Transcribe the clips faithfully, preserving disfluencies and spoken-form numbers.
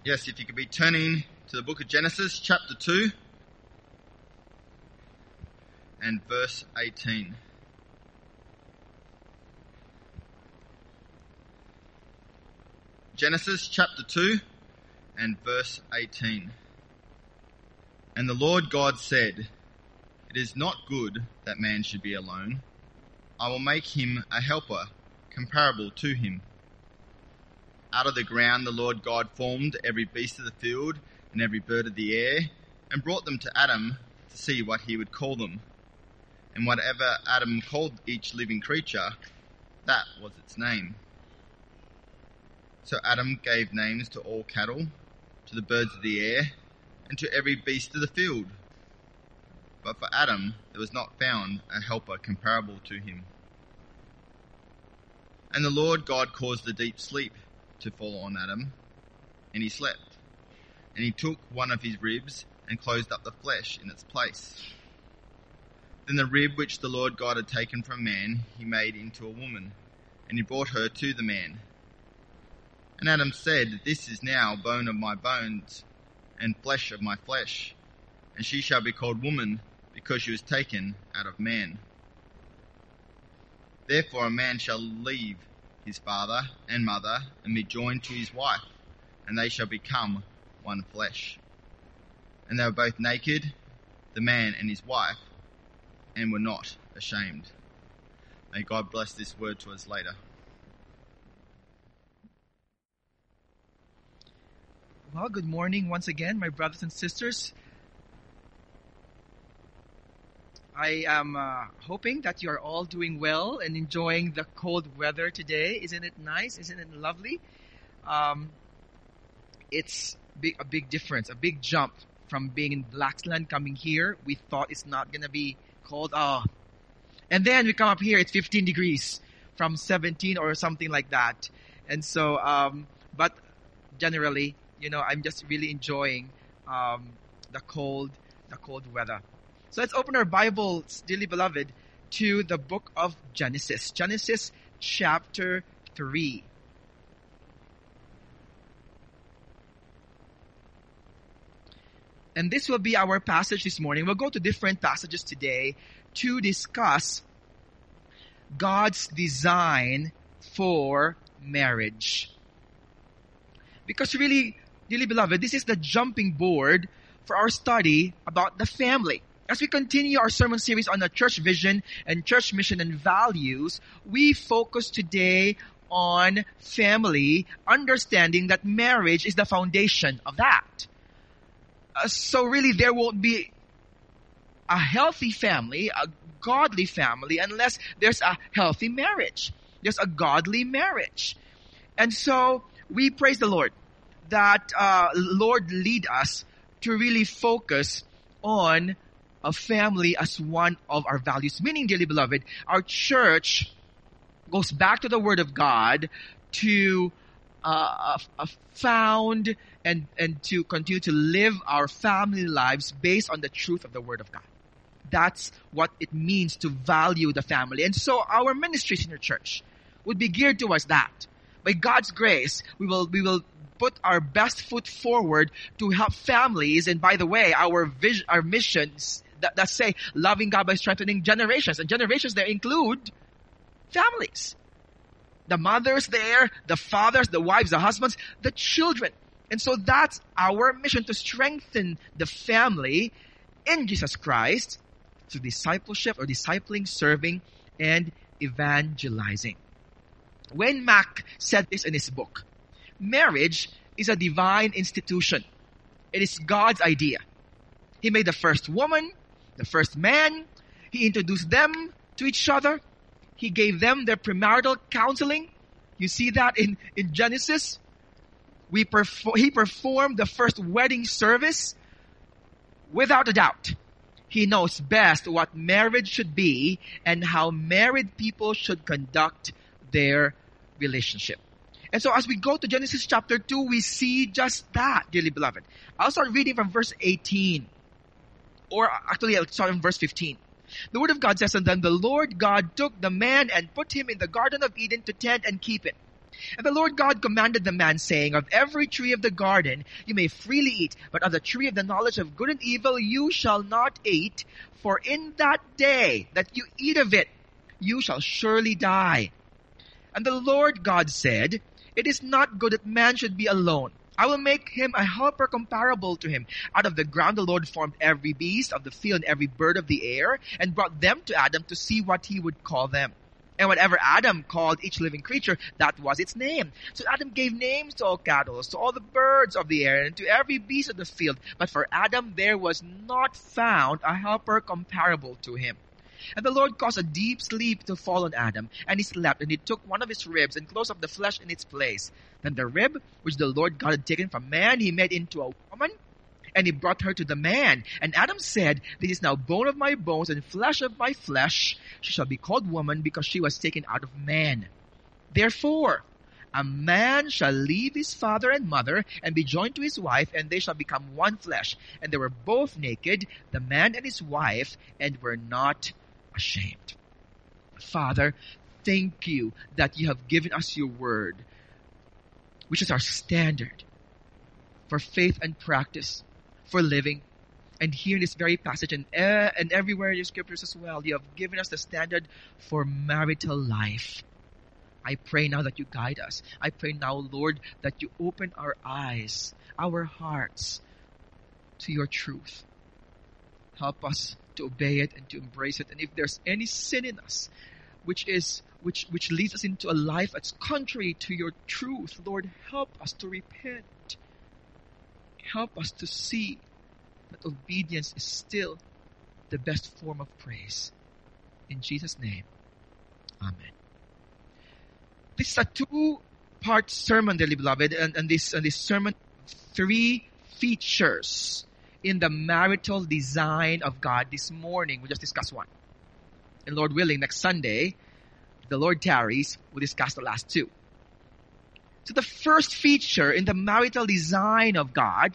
Yes, if you could be turning to the book of Genesis, chapter two, and verse eighteen. Genesis chapter two and verse eighteen. And the Lord God said, "It is not good that man should be alone. I will make him a helper comparable to him." Out of the ground the Lord God formed every beast of the field and every bird of the air, and brought them to Adam to see what he would call them. And whatever Adam called each living creature, that was its name. So Adam gave names to all cattle, to the birds of the air, and to every beast of the field. But for Adam there was not found a helper comparable to him. And the Lord God caused a deep sleep to fall on Adam, and he slept. And he took one of his ribs and closed up the flesh in its place. Then the rib which the Lord God had taken from man he made into a woman, and he brought her to the man. And Adam said, "This is now bone of my bones and flesh of my flesh, and she shall be called woman, because she was taken out of man. Therefore a man shall leave his father and mother, and be joined to his wife, and they shall become one flesh. And they were both naked, the man and his wife, and were not ashamed." May God bless this word to us later. Well, good morning once again, my brothers and sisters. I am uh, hoping that you are all doing well and enjoying the cold weather today. Isn't it nice? Isn't it lovely? Um, it's big, a big difference, a big jump from being in Blacksland coming here. We thought it's not going to be cold. Oh. And then we come up here, it's fifteen degrees from seventeen or something like that. And so, um, but generally, you know, I'm just really enjoying um, the cold, the cold weather. So let's open our Bibles, dearly beloved, to the book of Genesis. Genesis chapter three. And this will be our passage this morning. We'll go to different passages today to discuss God's design for marriage. Because really, dearly beloved, this is the jumping board for our study about the family. As we continue our sermon series on the church vision and church mission and values, we focus today on family, understanding that marriage is the foundation of that. Uh, so really there won't be a healthy family, a godly family, unless there's a healthy marriage. There's a godly marriage. And so we praise the Lord that uh, Lord lead us to really focus on a family as one of our values. Meaning, dearly beloved, our church goes back to the Word of God to uh, uh, found and, and to continue to live our family lives based on the truth of the Word of God. That's what it means to value the family. And so our ministries in your church would be geared towards that. By God's grace, we will we will put our best foot forward to help families. And by the way, our vision, our missions that, that say loving God by strengthening generations. And generations there include families. The mothers there, the fathers, the wives, the husbands, the children. And so that's our mission, to strengthen the family in Jesus Christ through discipleship or discipling, serving, and evangelizing. Wayne Mack said this in his book: marriage is a divine institution. It is God's idea. He made the first woman, the first man. He introduced them to each other. He gave them their premarital counseling. You see that in, in Genesis. We perfor- he performed the first wedding service. Without a doubt, he knows best what marriage should be and how married people should conduct their relationship. And so as we go to Genesis chapter two, we see just that, dearly beloved. I'll start reading from verse eighteen. Or actually, I'll start from verse fifteen. The word of God says, "And then the Lord God took the man and put him in the Garden of Eden to tend and keep it. And the Lord God commanded the man, saying, Of every tree of the garden you may freely eat, but of the tree of the knowledge of good and evil you shall not eat, for in that day that you eat of it, you shall surely die. And the Lord God said, It is not good that man should be alone. I will make him a helper comparable to him. Out of the ground the Lord formed every beast of the field and every bird of the air, and brought them to Adam to see what he would call them. And whatever Adam called each living creature, that was its name. So Adam gave names to all cattle, to all the birds of the air, and to every beast of the field. But for Adam there was not found a helper comparable to him. And the Lord caused a deep sleep to fall on Adam, and he slept, and he took one of his ribs and closed up the flesh in its place. Then the rib, which the Lord God had taken from man, he made into a woman, and he brought her to the man. And Adam said, This is now bone of my bones and flesh of my flesh. She shall be called woman, because she was taken out of man. Therefore, a man shall leave his father and mother, and be joined to his wife, and they shall become one flesh. And they were both naked, the man and his wife, and were not ashamed. Father, thank you that you have given us your word, which is our standard for faith and practice, for living. And here in this very passage, and, uh, and everywhere in your scriptures as well, you have given us the standard for marital life. I pray now that you guide us. I pray now, Lord, that you open our eyes, our hearts, to your truth. Help us to obey it and to embrace it. And if there's any sin in us, which is which which leads us into a life that's contrary to your truth, Lord, help us to repent. Help us to see that obedience is still the best form of praise. In Jesus' name, amen. This is a two-part sermon, dearly beloved, and, and this and this sermon, three features in the marital design of God. This morning, we just discussed one. And Lord willing, next Sunday, the Lord tarries, we'll discuss the last two. So the first feature in the marital design of God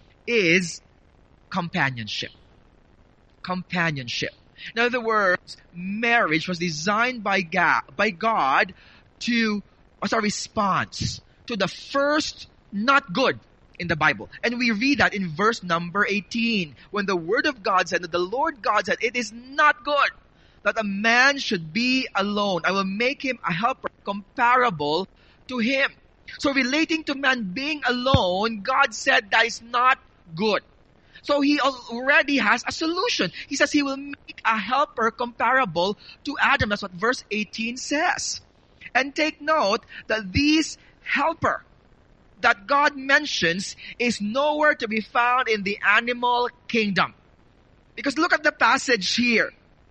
is companionship. Companionship. In other words, marriage was designed by God, by God to, as a response to the first not good in the Bible. And we read that in verse number eighteen, when the word of God said, that the Lord God said, it is not good that a man should be alone. I will make him a helper comparable to him. So relating to man being alone, God said that is not good. So he already has a solution. He says he will make a helper comparable to Adam. That's what verse eighteen says. And take note that this helper that God mentions is nowhere to be found in the animal kingdom. Because look at the passage here.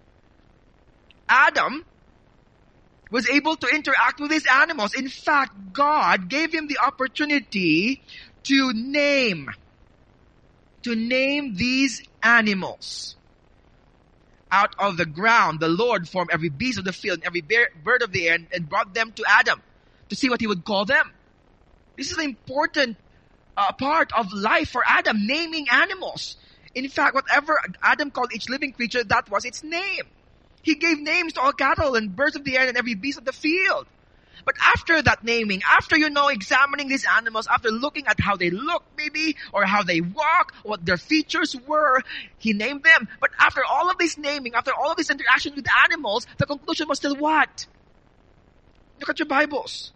Adam was able to interact with these animals. In fact, God gave him the opportunity to name, to name these animals. Out of the ground, the Lord formed every beast of the field and every bird of the air, and, and brought them to Adam to see what he would call them. This is an important uh, part of life for Adam, naming animals. In fact, whatever Adam called each living creature, that was its name. He gave names to all cattle and birds of the air and every beast of the field. But after that naming, after, you know, examining these animals, after looking at how they look maybe, or how they walk, what their features were, he named them. But after all of this naming, after all of this interaction with animals, the conclusion was still what? Look at your Bibles.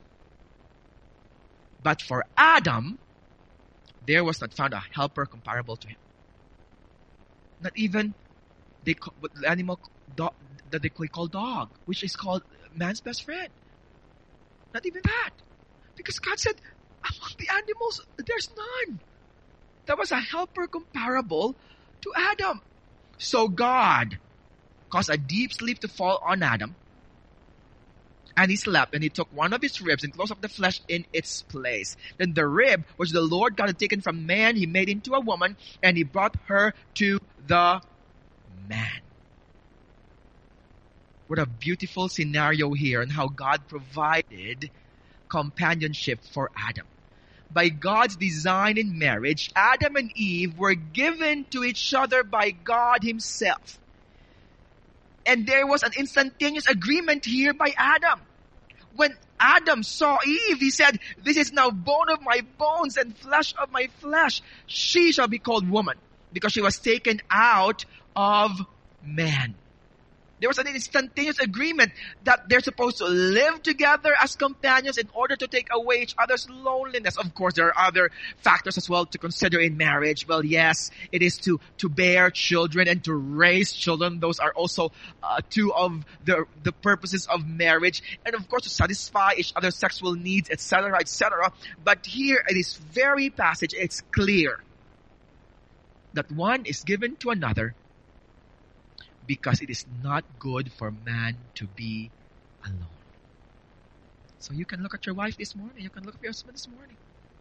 But for Adam, there was not found a helper comparable to him. Not even they call, the animal dog, that they call dog, which is called man's best friend. Not even that. Because God said, among the animals, there's none. There was a helper comparable to Adam. So God caused a deep sleep to fall on Adam. And he slept, and he took one of his ribs and closed up the flesh in its place. Then the rib, which the Lord God had taken from man, he made into a woman, and he brought her to the man. What a beautiful scenario here, and how God provided companionship for Adam. By God's design in marriage, Adam and Eve were given to each other by God himself. And there was an instantaneous agreement here by Adam. When Adam saw Eve, he said, this is now bone of my bones and flesh of my flesh. She shall be called woman because she was taken out of man. There was an instantaneous agreement that they're supposed to live together as companions in order to take away each other's loneliness. Of course, there are other factors as well to consider in marriage. Well, yes, it is to, to bear children and to raise children. Those are also uh, two of the, the purposes of marriage. And of course, to satisfy each other's sexual needs, et cetera, et cetera. But here, in this very passage, it's clear that one is given to another because it is not good for man to be alone. So you can look at your wife this morning. You can look at your husband this morning.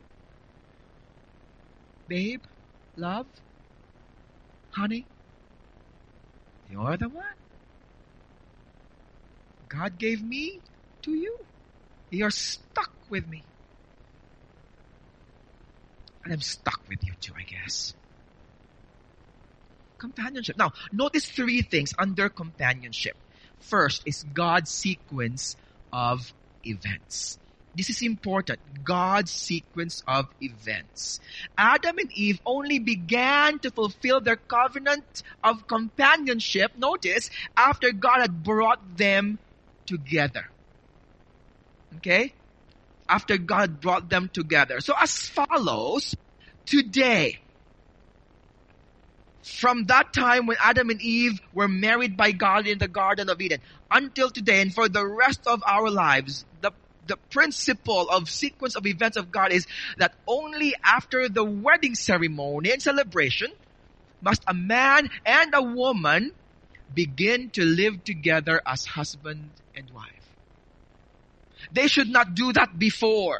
Babe, love, honey, you're the one. God gave me to you. You're stuck with me. And I'm stuck with you too, I guess. Companionship. Now, notice three things under companionship. First is God's sequence of events. This is important. God's sequence of events. Adam and Eve only began to fulfill their covenant of companionship, notice, after God had brought them together. Okay? After God brought them together. So as follows, today, from that time when Adam and Eve were married by God in the Garden of Eden until today and for the rest of our lives, the, the principle of sequence of events of God is that only after the wedding ceremony and celebration must a man and a woman begin to live together as husband and wife. They should not do that before.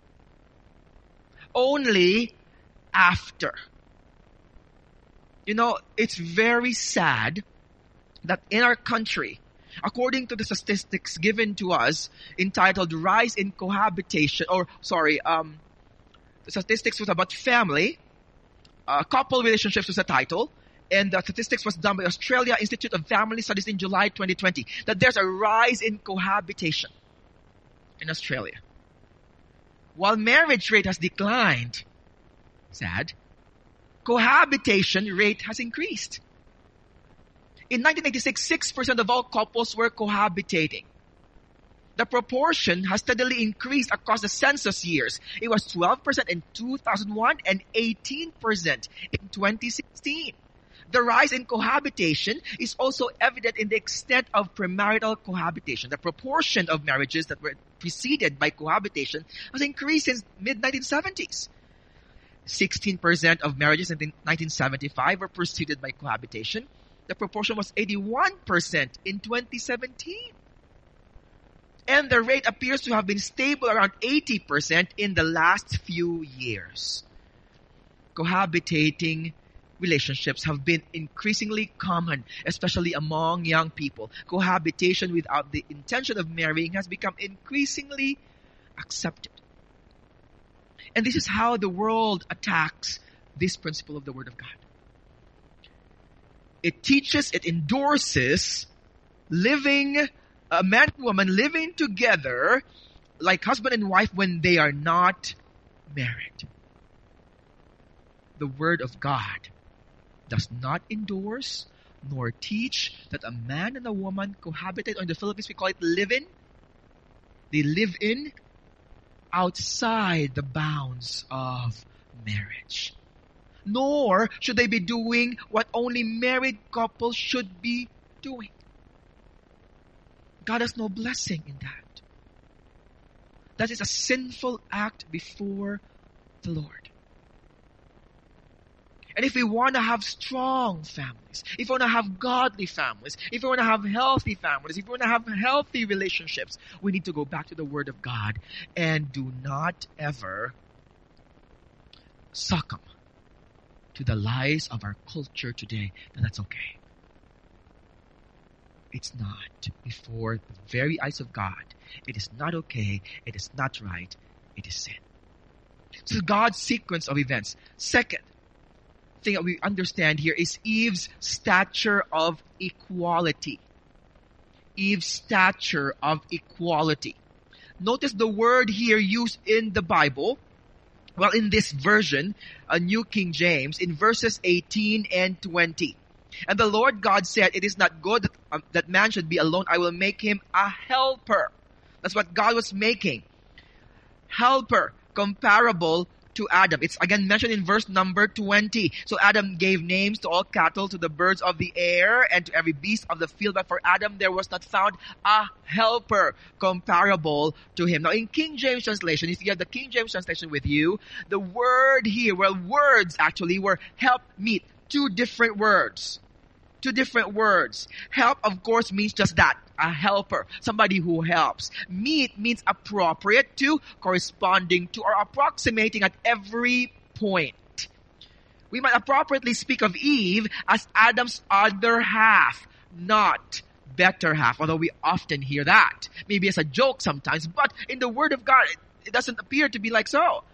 Only after. You know, it's very sad that in our country, according to the statistics given to us, entitled Rise in Cohabitation, or sorry, um, the statistics was about family, uh, couple relationships was the title, and the statistics was done by Australia Institute of Family Studies in July twenty twenty, that there's a rise in cohabitation in Australia. While marriage rate has declined, sad, cohabitation rate has increased. In nineteen eighty-six, six percent of all couples were cohabitating. The proportion has steadily increased across the census years. It was twelve percent in two thousand one and eighteen percent in twenty sixteen. The rise in cohabitation is also evident in the extent of premarital cohabitation. The proportion of marriages that were preceded by cohabitation has increased since mid nineteen seventies. sixteen percent of marriages in nineteen seventy-five were preceded by cohabitation. The proportion was eighty-one percent in twenty seventeen. And the rate appears to have been stable around eighty percent in the last few years. Cohabitating relationships have been increasingly common, especially among young people. Cohabitation without the intention of marrying has become increasingly accepted. And this is how the world attacks this principle of the Word of God. It teaches, it endorses living, a man and woman living together like husband and wife when they are not married. The Word of God does not endorse nor teach that a man and a woman cohabitate, or in the Philippines we call it live-in. They live in outside the bounds of marriage. Nor should they be doing what only married couples should be doing. God has no blessing in that. That is a sinful act before the Lord. And if we want to have strong families, if we want to have godly families, if we want to have healthy families, if we want to have healthy relationships, we need to go back to the Word of God and do not ever succumb to the lies of our culture today that that's okay. It's not before the very eyes of God. It is not okay. It is not right. It is sin. So God's sequence of events. Second thing that we understand here is Eve's stature of equality. Eve's stature of equality. Notice the word here used in the Bible. Well, in this version, a New King James, in verses eighteen and twenty. And the Lord God said, it is not good that, um, that man should be alone. I will make him a helper. That's what God was making. Helper, comparable to Adam. It's again mentioned in verse number twenty. So Adam gave names to all cattle, to the birds of the air, and to every beast of the field. But for Adam there was not found a helper comparable to him. Now in King James translation, if you have the King James translation with you, the word here, well, words actually were help meet. Two different words. Two different words. Help, of course, means just that. A helper. Somebody who helps. Meet means appropriate to, corresponding to, or approximating at every point. We might appropriately speak of Eve as Adam's other half, not better half. Although we often hear that. Maybe as a joke sometimes. But in the Word of God, it doesn't appear to be like so.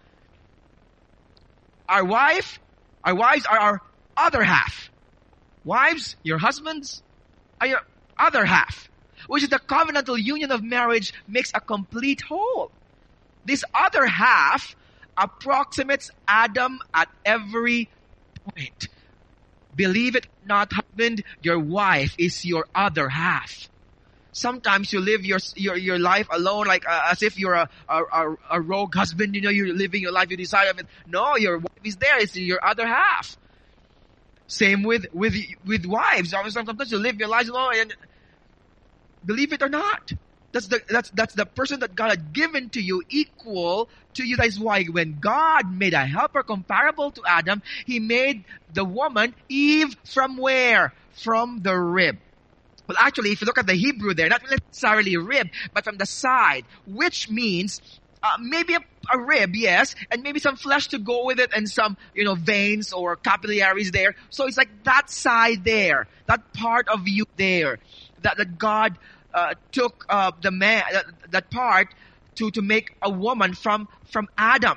Our wife, our wives are our other half. Wives, your husbands are your other half, which is the covenantal union of marriage makes a complete whole. This other half approximates Adam at every point. Believe it or not, husband, your wife is your other half. Sometimes you live your your your life alone, like uh, as if you're a, a a a rogue husband. You know, you're living your life. You decide of it. No, your wife is there. It's your other half. Same with, with, with wives. Sometimes you live your lives alone and believe it or not. That's the, that's, that's the person that God had given to you, equal to you. That's why when God made a helper comparable to Adam, He made the woman Eve from where? From the rib. Well, actually, if you look at the Hebrew there, not necessarily rib, but from the side, which means Uh, maybe a, a rib, yes, and maybe some flesh to go with it and some, you know, veins or capillaries there. So it's like that side there, that part of you there, that, that God uh, took uh, the man, that, that part to, to make a woman from, from Adam.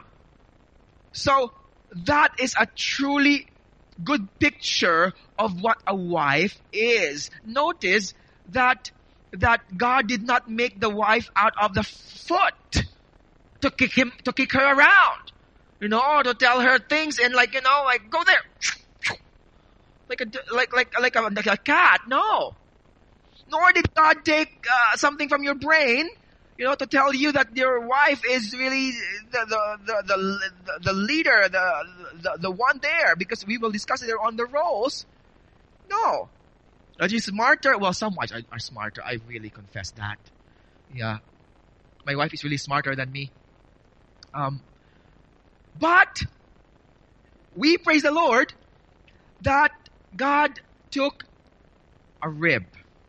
So that is a truly good picture of what a wife is. Notice that, that God did not make the wife out of the foot. To kick him, to kick her around, you know, to tell her things and like, you know, like go there, like a like like like a, like a cat. No, nor did God take uh, something from your brain, you know, to tell you that your wife is really the the the the, the leader, the, the the one there, because we will discuss it on the roles. No, are you smarter? Well, some wives are, are smarter. I really confess that. Yeah, my wife is really smarter than me. Um, but we praise the Lord that God took a rib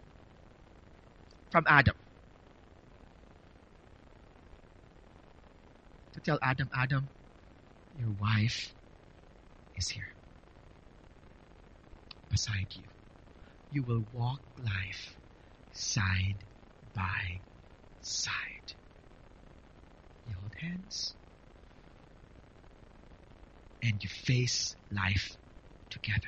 from Adam to tell Adam, Adam, your wife is here beside you. You will walk life side by side. You hold hands and you face life together.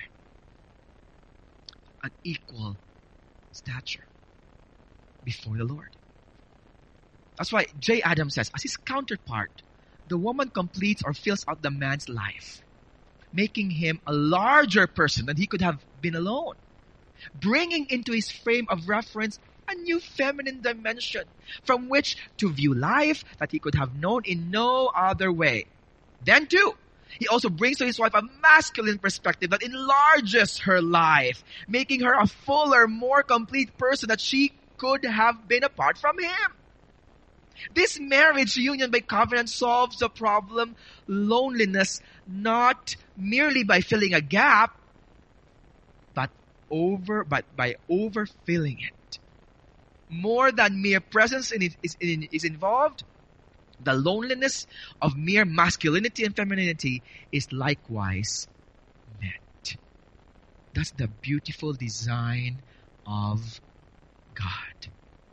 An equal stature before the Lord. That's why J. Adams says, as his counterpart, the woman completes or fills out the man's life, making him a larger person than he could have been alone, bringing into his frame of reference a new feminine dimension from which to view life that he could have known in no other way. Then too, he also brings to his wife a masculine perspective that enlarges her life, making her a fuller, more complete person that she could have been apart from him. This marriage union by covenant solves the problem loneliness not merely by filling a gap, but over but by overfilling it. More than mere presence in it is, in, is involved. The loneliness of mere masculinity and femininity is likewise met. That's the beautiful design of God.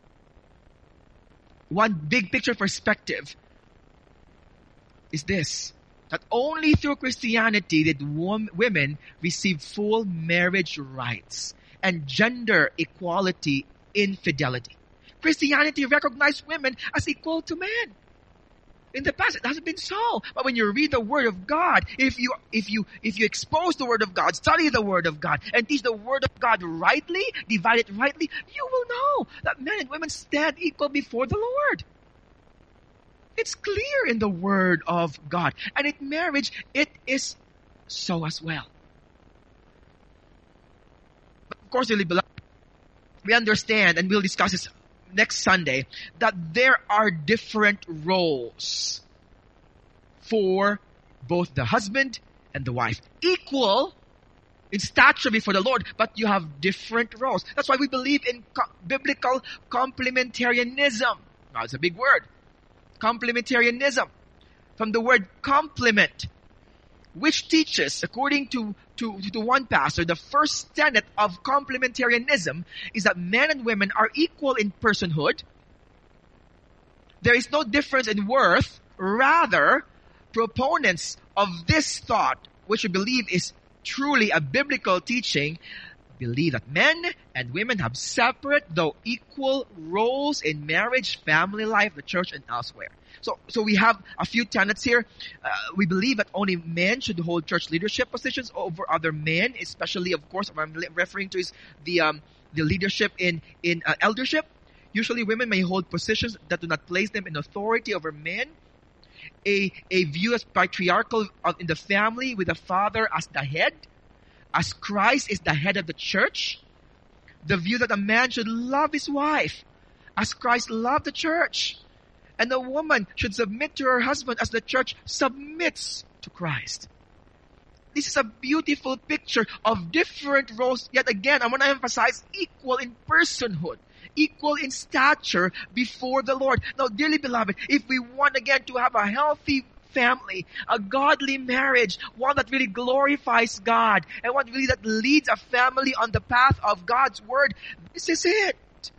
One big picture perspective is this, that only through Christianity did wom- women receive full marriage rights and gender equality in fidelity. Christianity recognized women as equal to men. In the past, it hasn't been so. But when you read the Word of God, if you if you if you expose the Word of God, study the Word of God, and teach the Word of God rightly, divide it rightly, you will know that men and women stand equal before the Lord. It's clear in the Word of God. And in marriage, it is so as well. But of course, dearly beloved, we understand, and we'll discuss this next Sunday, that there are different roles for both the husband and the wife. Equal in stature before the Lord, but you have different roles. That's why we believe in co- biblical complementarianism. Now, it's a big word. Complementarianism. From the word complement, which teaches, according to, to, to one pastor, the first tenet of complementarianism is that men and women are equal in personhood. There is no difference in worth. Rather, proponents of this thought, which we believe is truly a biblical teaching, believe that men and women have separate though equal roles in marriage, family life, the church, and elsewhere. So, so we have a few tenets here. Uh, we believe that only men should hold church leadership positions over other men, especially, of course, what I'm referring to is the um, the leadership in in uh, eldership. Usually, women may hold positions that do not place them in authority over men. A a view as patriarchal of, in the family, with the father as the head, as Christ is the head of the church. The view that a man should love his wife as Christ loved the church. And a woman should submit to her husband as the church submits to Christ. This is a beautiful picture of different roles. Yet again, I want to emphasize equal in personhood, equal in stature before the Lord. Now, dearly beloved, if we want again to have a healthy family, a godly marriage, one that really glorifies God, and one really that leads a family on the path of God's Word, this is it.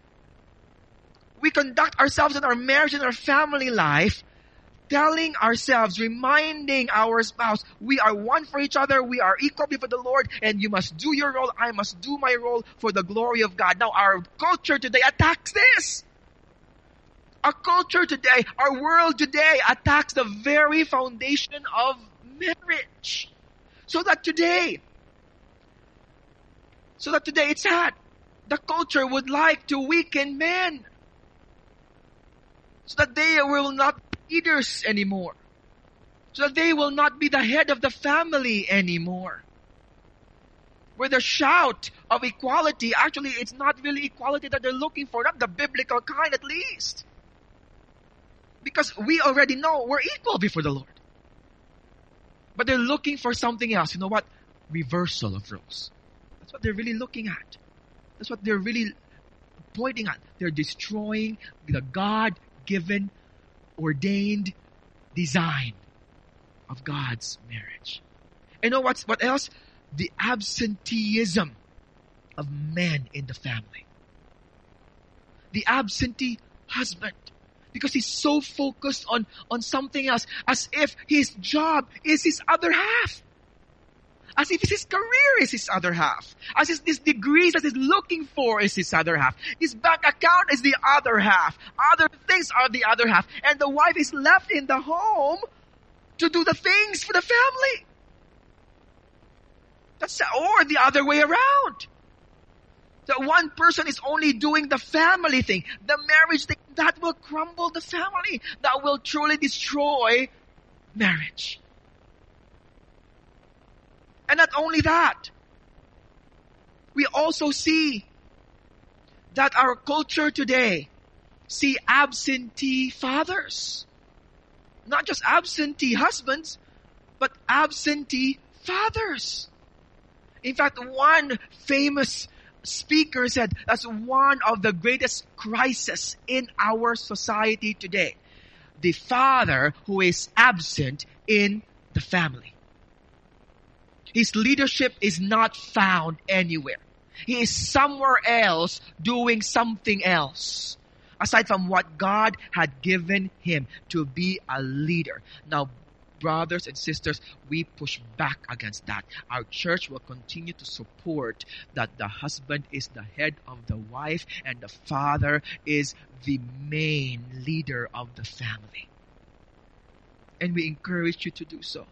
We conduct ourselves in our marriage and our family life, telling ourselves, reminding our spouse, we are one for each other, we are equal before the Lord, and you must do your role, I must do my role for the glory of God. Now, our culture today attacks this. Our culture today, our world today attacks the very foundation of marriage. So that today, so that today it's sad. The culture would like to weaken men, so that they will not be leaders anymore. So that they will not be the head of the family anymore. Where the shout of equality, actually it's not really equality that they're looking for, not the biblical kind at least. Because we already know we're equal before the Lord. But they're looking for something else. You know what? Reversal of roles. That's what they're really looking at. That's what they're really pointing at. They're destroying the God given, ordained design of God's marriage. And you know what's what else? The absenteeism of men in the family. The absentee husband. Because he's so focused on, on something else, as if his job is his other half. As if his career is his other half. As if these degrees that he's looking for is his other half. His bank account is the other half. Other things are the other half. And the wife is left in the home to do the things for the family. That's, or the other way around. That one person is only doing the family thing, the marriage thing, that will crumble the family. That will truly destroy marriage. And not only that, we also see that our culture today see absentee fathers. Not just absentee husbands, but absentee fathers. In fact, one famous speaker said that's one of the greatest crises in our society today. The father who is absent in the family. His leadership is not found anywhere. He is somewhere else doing something else, aside from what God had given him to be a leader. Now, brothers and sisters, we push back against that. Our church will continue to support that the husband is the head of the wife and the father is the main leader of the family. And we encourage you to do so.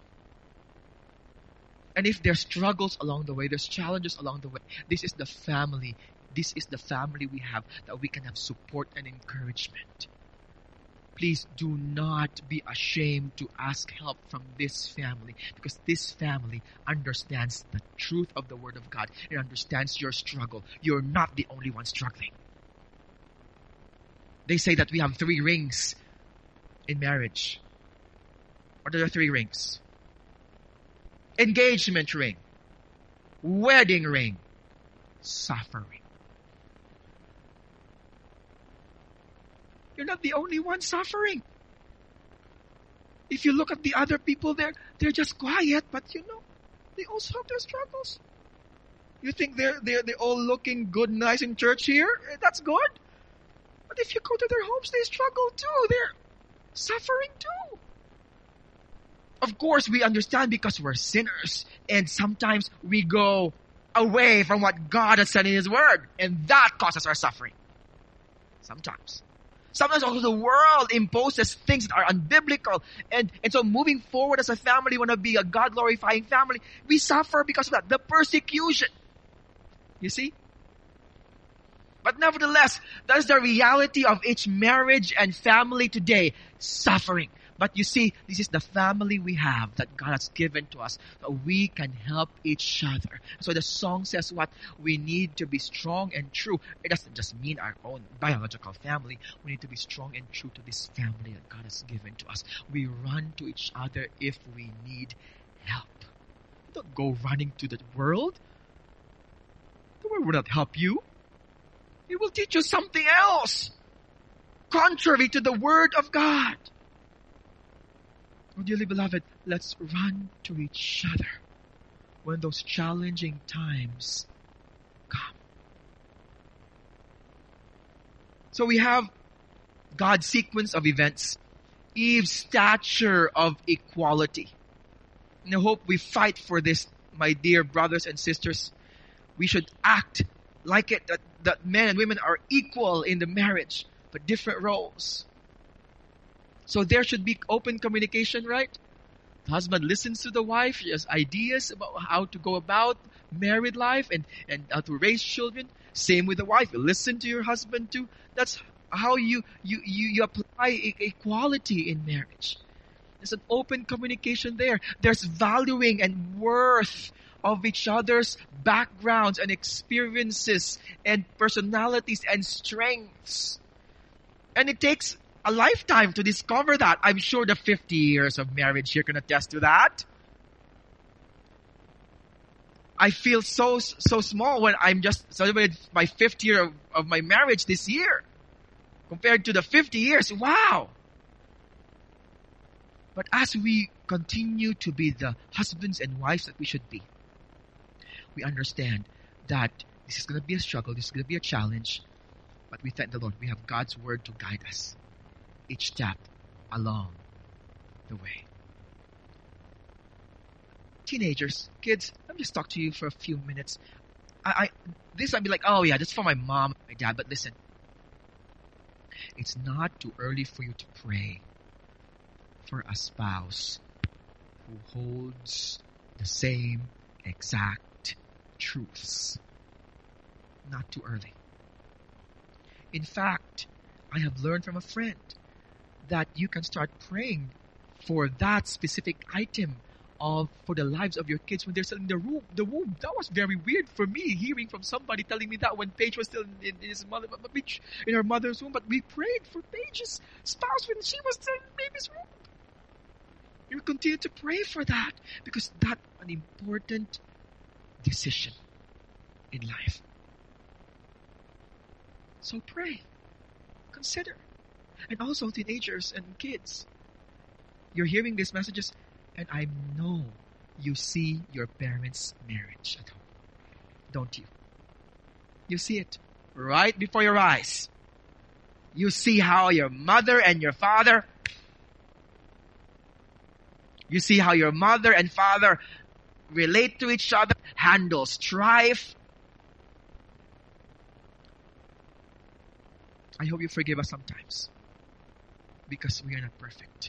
And if there's struggles along the way, there's challenges along the way, this is the family. This is the family we have that we can have support and encouragement. Please do not be ashamed to ask help from this family, because this family understands the truth of the Word of God. It understands your struggle. You're not the only one struggling. They say that we have three rings in marriage. What are the three rings? Engagement ring, wedding ring, suffering. You're not the only one suffering. If you look at the other people there, they're just quiet, but you know, they also have their struggles. You think they're they're they're all looking good, nice in church here? That's good. But if you go to their homes, they struggle too. They're suffering too. Of course, we understand because we're sinners, and sometimes we go away from what God has said in His Word, and that causes our suffering. Sometimes. Sometimes also the world imposes things that are unbiblical, and, and so moving forward as a family, we want to be a God-glorifying family, we suffer because of that, the persecution. You see? But nevertheless, that is the reality of each marriage and family today, suffering. But you see, this is the family we have that God has given to us, so we can help each other. So the song says what? We need to be strong and true. It doesn't just mean our own biological family. We need to be strong and true to this family that God has given to us. We run to each other if we need help. Don't go running to the world. The world will not help you. It will teach you something else, contrary to the Word of God. Oh, dearly beloved, let's run to each other when those challenging times come. So we have God's sequence of events, Eve's stature of equality. And I hope we fight for this, my dear brothers and sisters. We should act like it, that, that men and women are equal in the marriage, but different roles. So there should be open communication, right? The husband listens to the wife. She has ideas about how to go about married life and, and how to raise children. Same with the wife. You listen to your husband too. That's how you, you, you, you apply equality in marriage. There's an open communication there. There's valuing and worth of each other's backgrounds and experiences and personalities and strengths. And it takes a lifetime to discover that. I'm sure the fifty years of marriage here can attest to that. I feel so so small when I'm just celebrated my fifth year of, of my marriage this year. Compared to the fifty years, wow! But as we continue to be the husbands and wives that we should be, we understand that this is going to be a struggle, this is going to be a challenge, but we thank the Lord. We have God's Word to guide us each step along the way. Teenagers, kids, let me just talk to you for a few minutes. I, I this I'd be like, oh yeah, this is for my mom, my dad, but listen. It's not too early for you to pray for a spouse who holds the same exact truths. Not too early. In fact, I have learned from a friend that you can start praying for that specific item of for the lives of your kids when they're still in the womb. The womb. That was very weird for me, hearing from somebody telling me that when Paige was still in, in his mother, in her mother's womb. But we prayed for Paige's spouse when she was still in baby's womb. You continue to pray for that because that's an important decision in life. So pray, consider. And also teenagers and kids, you're hearing these messages and I know you see your parents' marriage at home. Don't you? You see it right before your eyes. You see how your mother and your father You see how your mother and father relate to each other, handle strife. I hope you forgive us sometimes, because we are not perfect.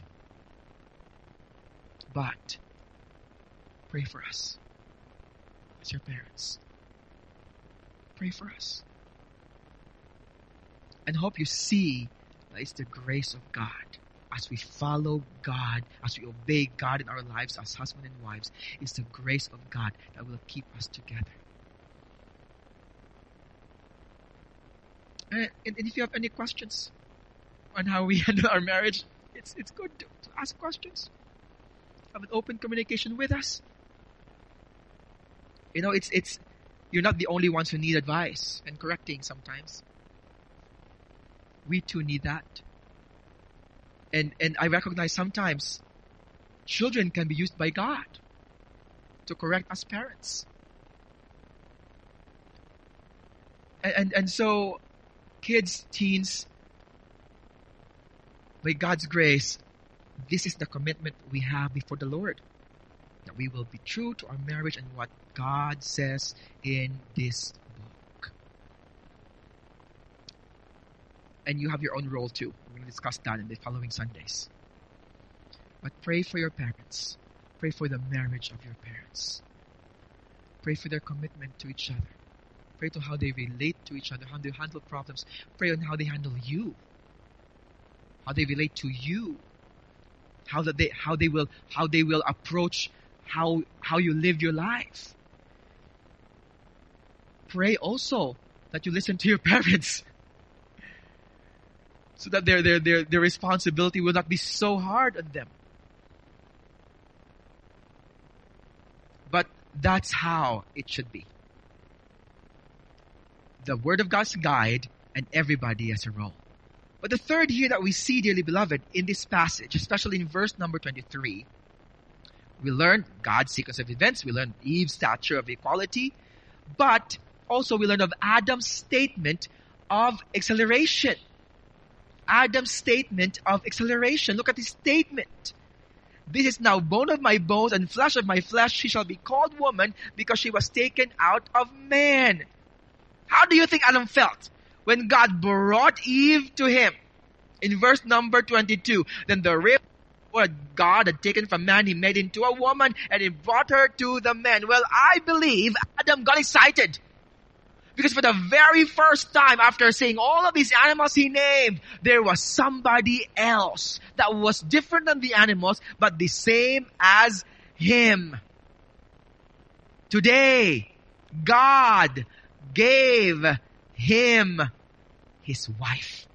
But pray for us as your parents. Pray for us. And hope you see that it's the grace of God. As we follow God, as we obey God in our lives as husband and wives, it's the grace of God that will keep us together. And, and if you have any questions on how we handle our marriage, it's it's good to, to ask questions. Have an open communication with us. You know, it's it's you're not the only ones who need advice and correcting sometimes. We too need that. And and I recognize sometimes children can be used by God to correct us parents. And and, and so kids, teens, by God's grace, this is the commitment we have before the Lord. That we will be true to our marriage and what God says in this book. And you have your own role too. We're going to discuss that in the following Sundays. But pray for your parents. Pray for the marriage of your parents. Pray for their commitment to each other. Pray to how they relate to each other, how they handle problems. Pray on how they handle you. How they relate to you. How that they how they will how they will approach how how you live your life. Pray also that you listen to your parents, so that their their their their responsibility will not be so hard on them. But that's how it should be. The Word of God's guide, and everybody has a role. But the third here that we see, dearly beloved, in this passage, especially in verse number twenty-three, we learn God's sequence of events. We learn Eve's stature of equality. But also we learn of Adam's statement of acceleration. Adam's statement of acceleration. Look at his statement. This is now bone of my bones and flesh of my flesh. She shall be called woman because she was taken out of man. How do you think Adam felt when God brought Eve to him? In verse number twenty-two, then the rib what God had taken from man, he made into a woman, and he brought her to the man. Well, I believe Adam got excited. Because for the very first time, after seeing all of these animals he named, there was somebody else that was different than the animals, but the same as him. Today, God gave him his wife,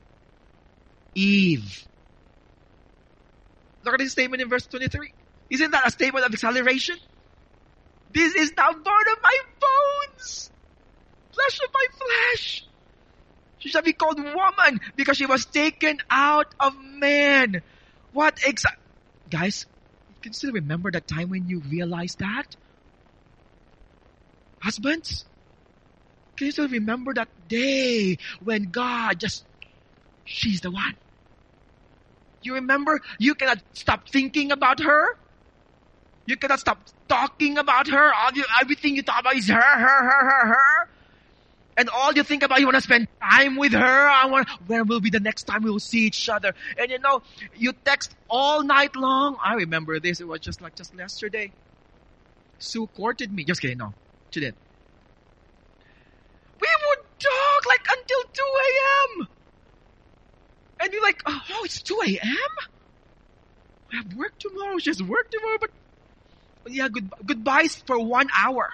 Eve. Look at his statement in verse twenty-three. Isn't that a statement of acceleration? This is now bone of my bones, flesh of my flesh. She shall be called woman because she was taken out of man. What exa- Guys, you can still remember the time when you realized that? Husbands, can you still remember that day when God just, she's the one? You remember? You cannot stop thinking about her. You cannot stop talking about her. All you, everything you talk about is her, her, her, her, her. And all you think about, you want to spend time with her. I want, when will be the next time we will see each other? And you know, you text all night long. I remember this. It was just like just yesterday. Sue courted me. Just kidding. No, she did. We would talk like until two a.m. And you're like, oh, it's two a.m.? I have work tomorrow. She has work tomorrow. But yeah, good, goodbyes for one hour.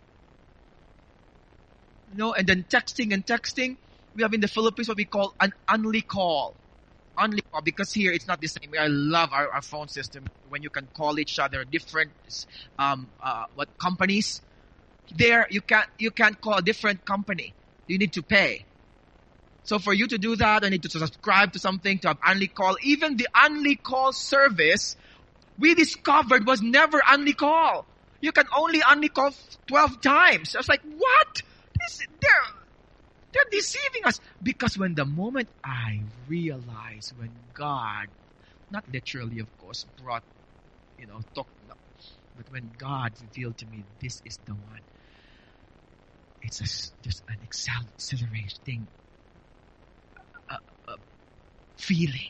You know, and then texting and texting. We have in the Philippines what we call an only call. Only call. Because here it's not the same. I love our, our phone system. When you can call each other different um, uh, what companies. There, you can't, you can't call a different company. You need to pay. So for you to do that, I need to subscribe to something, to have only call. Even the only call service, we discovered was never only call. You can only only call twelve times. I was like, what? This, they're, they're deceiving us. Because when the moment I realized when God, not literally of course, brought you know, talk. No. But when God revealed to me, this is the one, it's a, just an exhilarating uh, uh, feeling.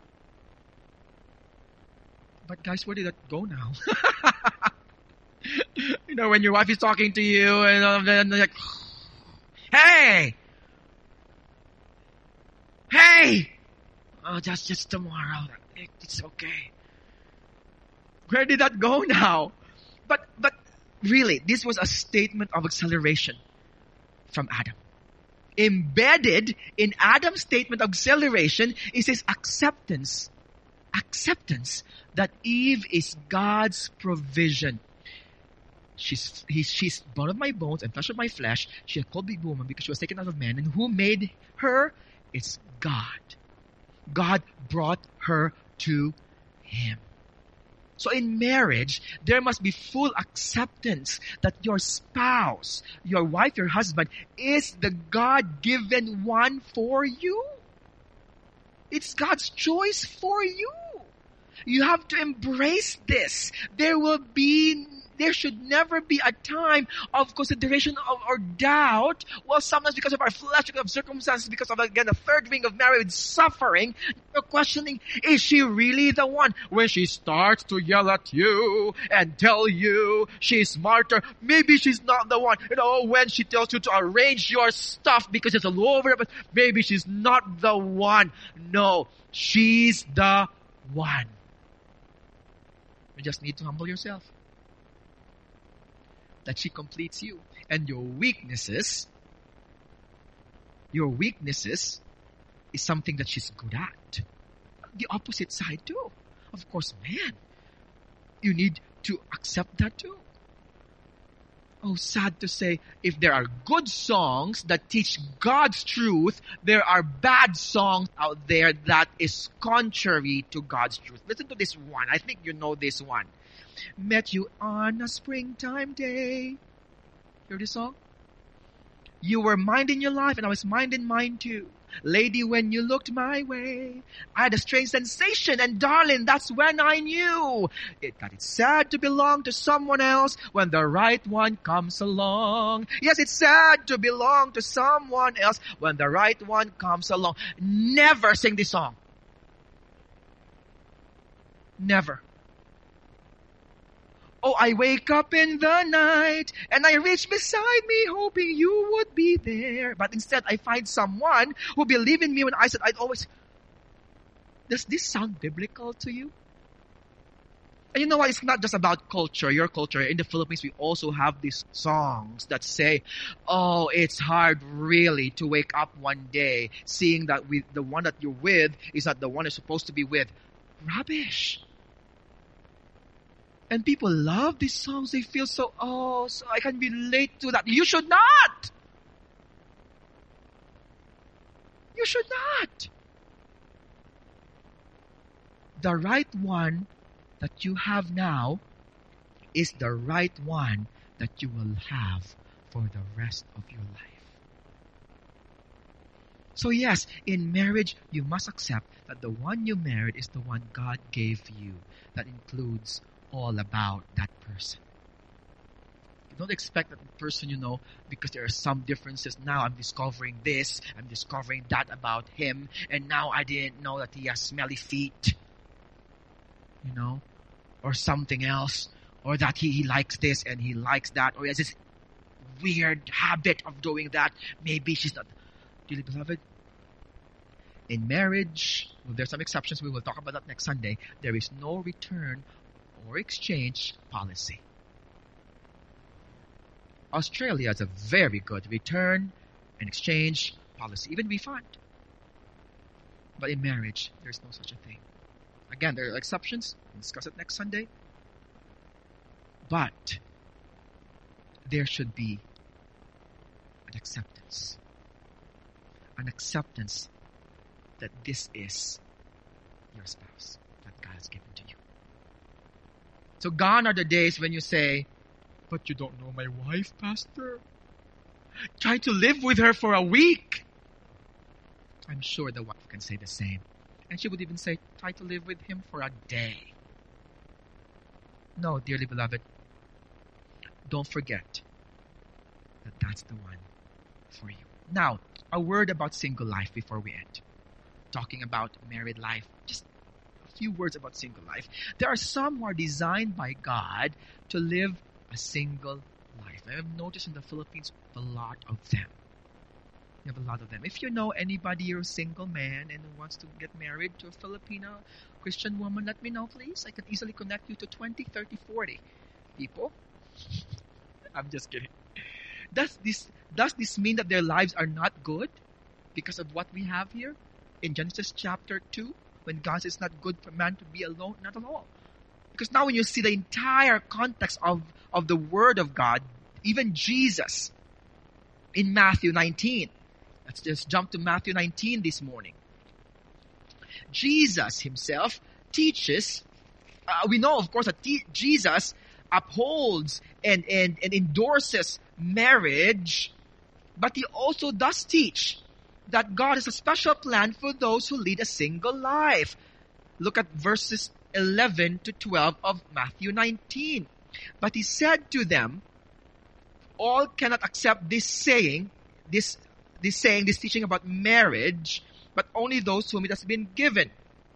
But guys, where did that go now? You know, when your wife is talking to you and then they're like, hey! Hey! Oh, just, just tomorrow. It's okay. Where did that go now? But, but really, this was a statement of acceleration from Adam. Embedded in Adam's statement of acceleration is his acceptance. Acceptance that Eve is God's provision. She's, he, she's bone of my bones and flesh of my flesh. She is called big woman because she was taken out of man. And who made her? It's God. God brought her to him. So in marriage, there must be full acceptance that your spouse, your wife, your husband is the God-given one for you. It's God's choice for you. You have to embrace this. There will be, there should never be a time of consideration of, or doubt. Well, sometimes because of our flesh, because of circumstances, because of, again, the third ring of marriage suffering, you're questioning, is she really the one? When she starts to yell at you and tell you she's smarter, maybe she's not the one. You know, when she tells you to arrange your stuff because it's a low over, but maybe she's not the one. No, she's the one. You just need to humble yourself. That she completes you. And your weaknesses, your weaknesses is something that she's good at. The opposite side too. Of course, man, you need to accept that too. Oh, sad to say, if there are good songs that teach God's truth, there are bad songs out there that is contrary to God's truth. Listen to this one. I think you know this one. Met you on a springtime day. Hear this song? You were minding your life and I was minding mine too. Lady, when you looked my way, I had a strange sensation, and darling, that's when I knew it, that it's sad to belong to someone else when the right one comes along. Yes, it's sad to belong to someone else when the right one comes along. Never sing this song. Never. Oh, I wake up in the night and I reach beside me hoping you would be there. But instead I find someone who believed in me when I said I'd always... Does this sound biblical to you? And you know what? It's not just about culture, your culture. In the Philippines, we also have these songs that say, oh, it's hard really to wake up one day seeing that with the one that you're with is not the one you're supposed to be with. Rubbish. And people love these songs. They feel so, oh, so I can relate to that. You should not. You should not. The right one that you have now is the right one that you will have for the rest of your life. So yes, in marriage, you must accept that the one you married is the one God gave you. That includes all about that person. You don't expect that person, you know, because there are some differences. Now I'm discovering this, I'm discovering that about him, and now I didn't know that he has smelly feet, you know, or something else, or that he, he likes this and he likes that, or he has this weird habit of doing that. Maybe she's not. Dearly beloved, in marriage, well, there's some exceptions. We will talk about that next Sunday. There is no return or exchange policy. Australia has a very good return and exchange policy, even refund. But in marriage, there's no such a thing. Again, there are exceptions. We'll discuss it next Sunday. But there should be an acceptance. An acceptance that this is your spouse that God has given to you. So gone are the days when you say, but you don't know my wife, Pastor. Try to live with her for a week. I'm sure the wife can say the same. And she would even say, try to live with him for a day. No, dearly beloved, don't forget that that's the one for you. Now, a word about single life before we end. Talking about married life, just a few words about single life. There are some who are designed by God to live a single life. I have noticed in the Philippines a lot of them. You have a lot of them. If you know anybody, you're a single man and who wants to get married to a Filipino Christian woman, let me know, please. I can easily connect you to twenty, thirty, forty people. I'm just kidding. Does this, does this mean that their lives are not good because of what we have here in Genesis chapter two? When God says it's not good for man to be alone? Not at all. Because now when you see the entire context of, of the Word of God, even Jesus in Matthew nineteen, let's just jump to Matthew nineteen this morning. Jesus himself teaches, uh, we know of course that te- Jesus upholds and, and, and endorses marriage, but he also does teach that God has a special plan for those who lead a single life. Look at verses eleven to twelve of Matthew nineteen. But he said to them, all cannot accept this saying, this, this saying, this teaching about marriage, but only those whom it has been given.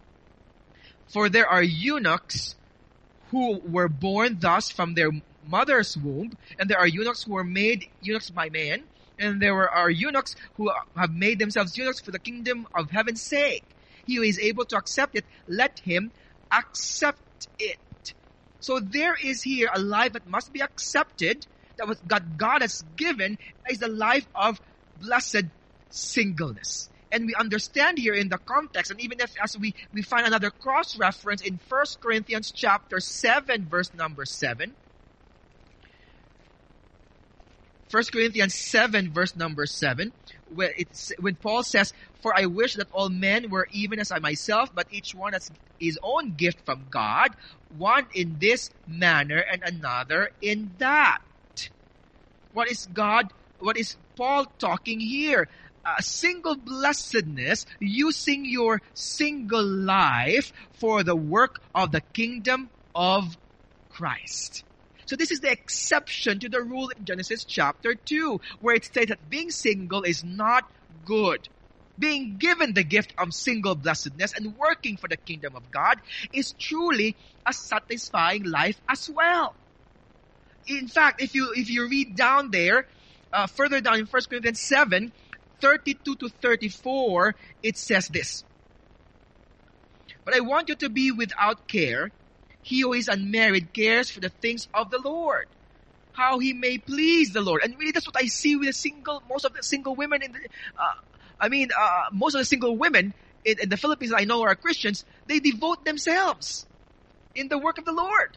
For there are eunuchs who were born thus from their mother's womb, and there are eunuchs who were made eunuchs by man, and there are eunuchs who have made themselves eunuchs for the kingdom of heaven's sake. He who is able to accept it, let him accept it. So there is here a life that must be accepted, that was God, God has given, is the life of blessed singleness. And we understand here in the context, and even if as we, we find another cross-reference in First Corinthians chapter seven, verse number seven. First Corinthians seven, verse number seven, where it's, when Paul says, for I wish that all men were even as I myself, but each one has his own gift from God, one in this manner and another in that. What is God, what is Paul talking here? A single blessedness, using your single life for the work of the kingdom of Christ. So this is the exception to the rule in Genesis chapter two, where it states that being single is not good. Being given the gift of single blessedness and working for the kingdom of God is truly a satisfying life as well. In fact, if you if you read down there, uh, further down in First Corinthians seven, thirty-two to thirty-four, it says this. But I want you to be without care. He who is unmarried cares for the things of the Lord, how he may please the Lord. And really, that's what I see with the single, most of the single women in the, uh, I mean, uh, most of the single women in, in the Philippines I know are Christians. They devote themselves in the work of the Lord.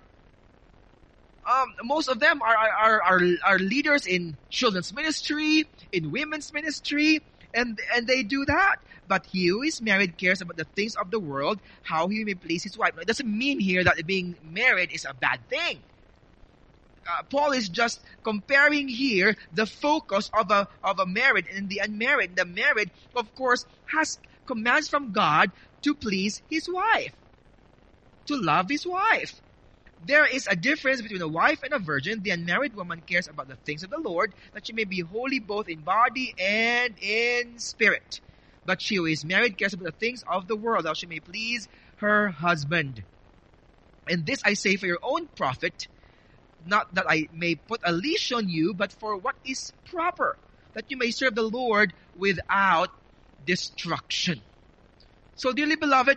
Um, most of them are, are, are, are leaders in children's ministry, in women's ministry, and, and they do that. But he who is married cares about the things of the world, how he may please his wife. Now, it doesn't mean here that being married is a bad thing. Uh, Paul is just comparing here the focus of a, of a married and the unmarried. The married, of course, has commands from God to please his wife, to love his wife. There is a difference between a wife and a virgin. The unmarried woman cares about the things of the Lord, that she may be holy both in body and in spirit. But she who is married cares about the things of the world, how she may please her husband. And this I say for your own profit, not that I may put a leash on you, but for what is proper, that you may serve the Lord without destruction. So, dearly beloved,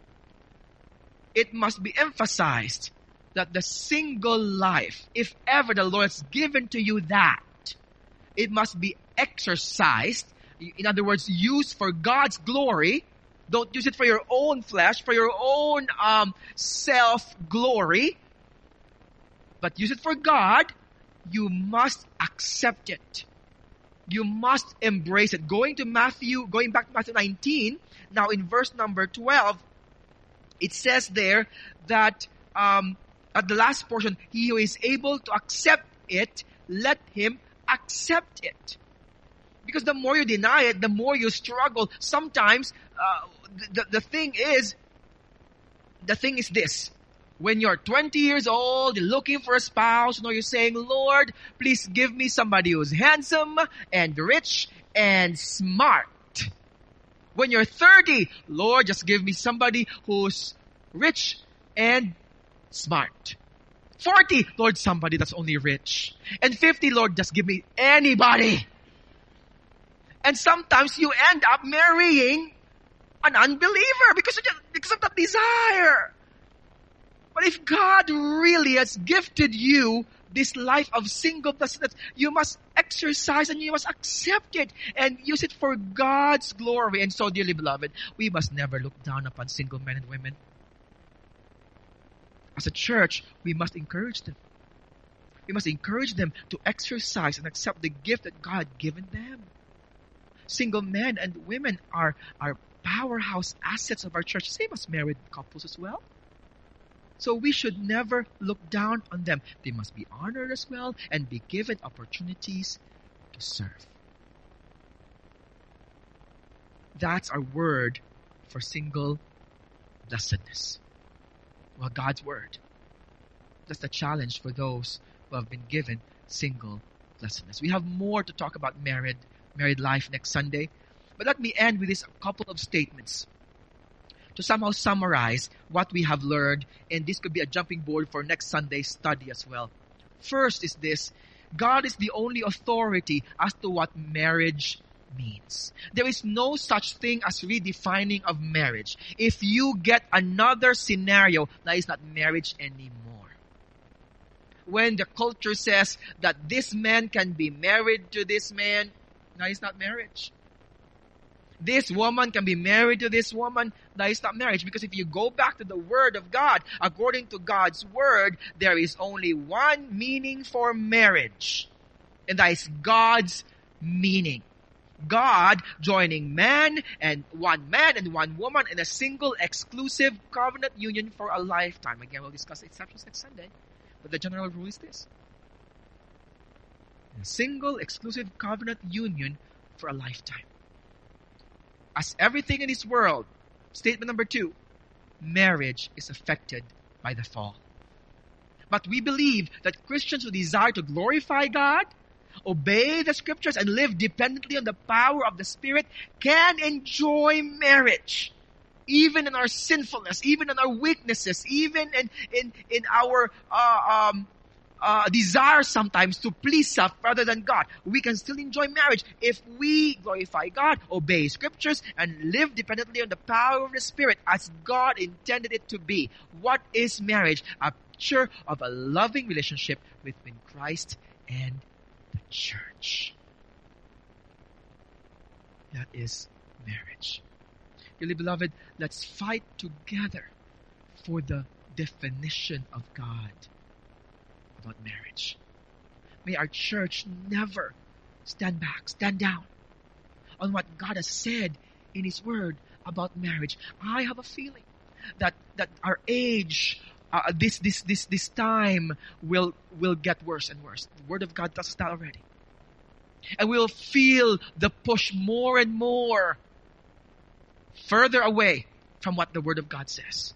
it must be emphasized that the single life, if ever the Lord has given to you that, it must be exercised. In other words, used for God's glory. Don't use it for your own flesh, for your own um, self-glory. But use it for God. You must accept it. You must embrace it. Going to Matthew, going back to Matthew nineteen, now in verse number twelve, it says there that um, at the last portion, he who is able to accept it, let him accept it. Because the more you deny it, the more you struggle. Sometimes, uh, the, the thing is, the thing is this. When you're twenty years old, you're looking for a spouse, you know, you're saying, Lord, please give me somebody who's handsome and rich and smart. When you're thirty, Lord, just give me somebody who's rich and smart. forty, Lord, somebody that's only rich. And fifty, Lord, just give me anybody. And sometimes you end up marrying an unbeliever because of, because of that desire. But if God really has gifted you this life of single blessedness, you must exercise and you must accept it and use it for God's glory. And so, dearly beloved, we must never look down upon single men and women. As a church, we must encourage them. We must encourage them to exercise and accept the gift that God had given them. Single men and women are, are powerhouse assets of our church, same as married couples as well. So we should never look down on them. They must be honored as well and be given opportunities to serve. That's our word for single blessedness. Well, God's word. That's the challenge for those who have been given single blessedness. We have more to talk about married, married life next Sunday. But let me end with this couple of statements to somehow summarize what we have learned, and this could be a jumping board for next Sunday's study as well. First is this: God is the only authority as to what marriage means. There is no such thing as redefining of marriage. If you get another scenario, that is not marriage anymore. When the culture says that this man can be married to this man, that is not marriage. This woman can be married to this woman, that is not marriage. Because if you go back to the Word of God, according to God's Word, there is only one meaning for marriage. And that is God's meaning. God joining man and one man and one woman in a single exclusive covenant union for a lifetime. Again, we'll discuss exceptions next Sunday. But the general rule is this: a single exclusive covenant union for a lifetime. As everything in this world, statement number two, marriage is affected by the fall. But we believe that Christians who desire to glorify God, obey the scriptures, and live dependently on the power of the Spirit can enjoy marriage. Even in our sinfulness, even in our weaknesses, even in, in, in our uh, um, uh, desire sometimes to please self rather than God, we can still enjoy marriage if we glorify God, obey Scriptures, and live dependently on the power of the Spirit as God intended it to be. What is marriage? A picture of a loving relationship between Christ and the church. That is marriage. Dearly beloved, let's fight together for the definition of God about marriage. May our church never stand back, stand down on what God has said in His Word about marriage. I have a feeling that that our age, uh, this this this this time will will get worse and worse. The Word of God tells us that already, and we'll feel the push more and more further away from what the Word of God says.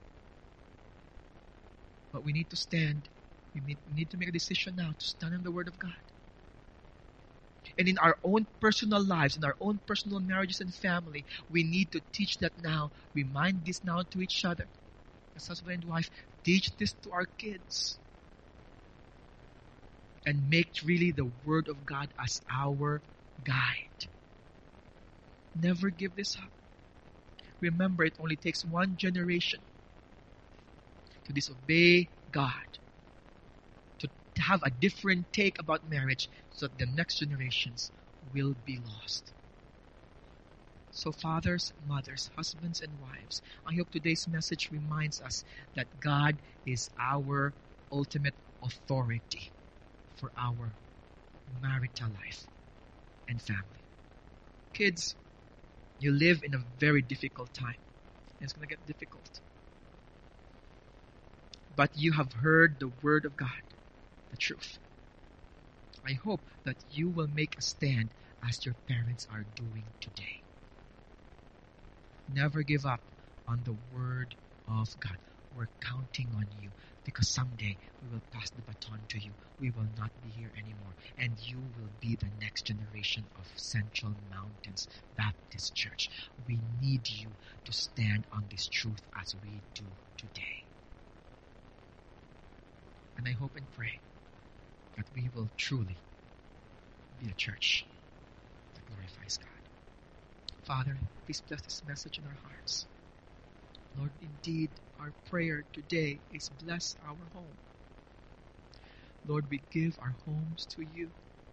But we need to stand. We need, we need to make a decision now to stand on the Word of God. And in our own personal lives, in our own personal marriages and family, we need to teach that now. Remind this now to each other. As husband and wife, teach this to our kids. And make really the Word of God as our guide. Never give this up. Remember, it only takes one generation to disobey God, to have a different take about marriage, so that the next generations will be lost. So fathers, mothers, husbands, and wives, I hope today's message reminds us that God is our ultimate authority for our marital life and family. Kids, you live in a very difficult time. And it's going to get difficult. But you have heard the Word of God, the truth. I hope that you will make a stand as your parents are doing today. Never give up on the Word of God. we're counting on you, because someday we will pass the baton to you. We will not be here anymore, and you will be the next generation of Central Mountains Baptist Church. We need you to stand on this truth as we do today. And I hope and pray that we will truly be a church that glorifies God. Father, please bless this message in our hearts. Lord, indeed, our prayer today is bless our home. Lord, we give our homes to you.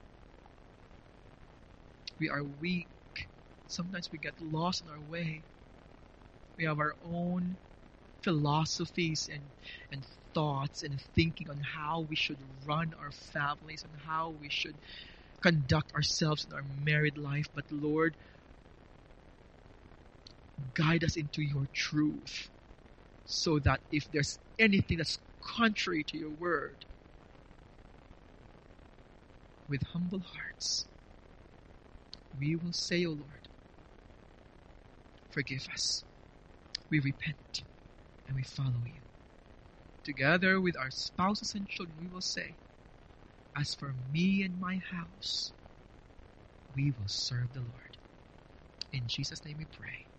We are weak. Sometimes we get lost in our way. We have our own philosophies and, and thoughts and thinking on how we should run our families and how we should conduct ourselves in our married life. But Lord, guide us into your truth, so that if there's anything that's contrary to your word, with humble hearts, we will say, O Lord, forgive us. We repent and we follow you. Together with our spouses and children, we will say, as for me and my house, we will serve the Lord. In Jesus' name we pray.